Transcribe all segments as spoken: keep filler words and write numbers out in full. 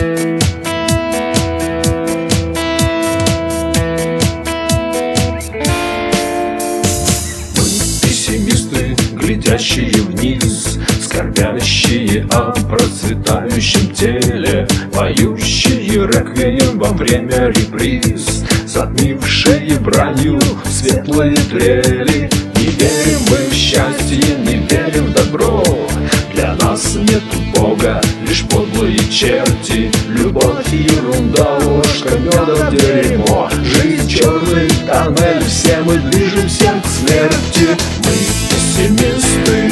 Глядящие вниз, скорбящие о процветающем теле, поющие реквием во время реприз, затмившие бранью светлые трели. Не верим мы в счастье, не верим в добро, для нас нет Бога, лишь подлые черти. Любовь ерунда, ложка меда в дерьмо, жизнь черный тоннель, все мы движемся к смерти. Мы пессимисты,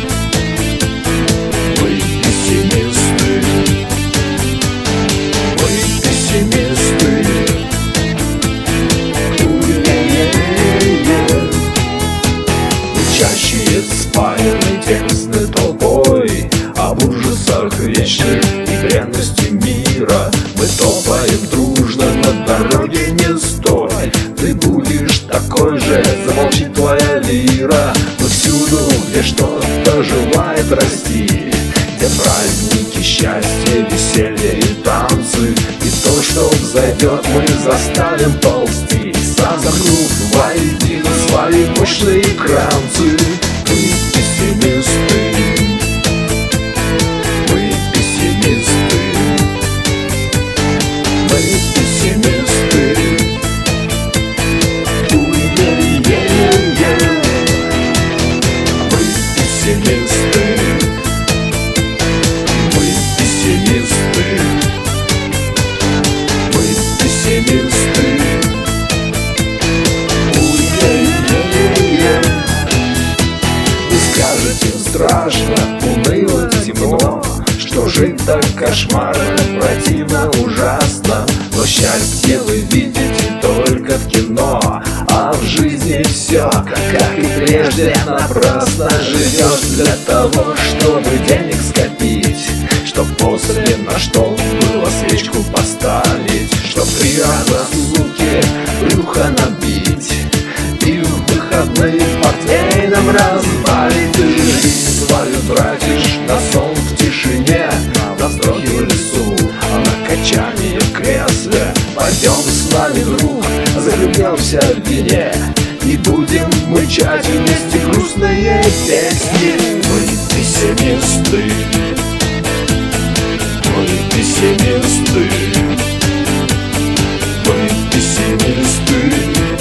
мы пессимисты, мы пессимисты. Учащие спаянной тесной толпой об ужасах вечных и бренности мира, мы топаем дружно на дороге, не стой, ты будешь такой же, замолчит твоя лира. Мы всюду, где что-то желает расти, где праздники, счастье, веселье и танцы, и то, что взойдет, мы заставим ползти, сомкнув воедино свои мощные кранцы. Мы пессимисты, мы пессимисты, мы пессимисты. Пессимисты, мы пессимисты, мы пессимисты. Вы скажете, страшно, уныло, темно, что жить так кошмарно, противно, ужасно. Но счастье вы видите только в кино, а в жизни все, как и прежде, напрасно. Живешь для того, чтобы денег скопить, чтоб после на что было свечку поставить, чтоб три раза, суки, брюхо набить и в выходные портвейном разбавить. Ты жизнь свою тратишь на сон в тишине, на вздохе в лесу, а на качании в кресле. Пойдем с нами, друг, залюбнемся в вине, и будем мычать вместе грустные песни. Мы пессимисты, мы пессимисты, мы пессимисты.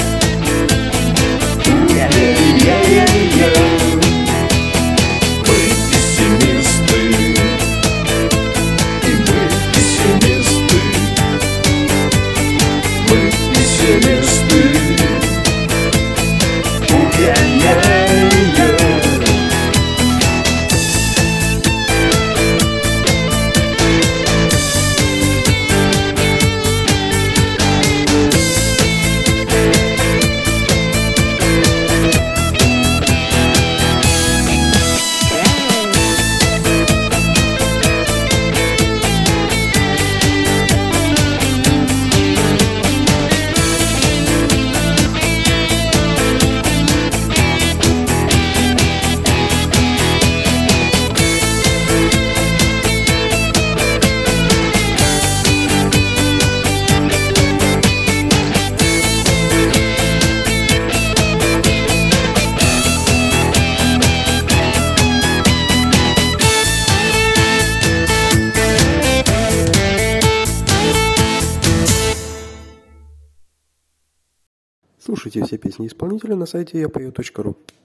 Мы пессимисты, и мы пессимисты, мы пессимисты. Слушайте все песни исполнителя на сайте я пою точка ру.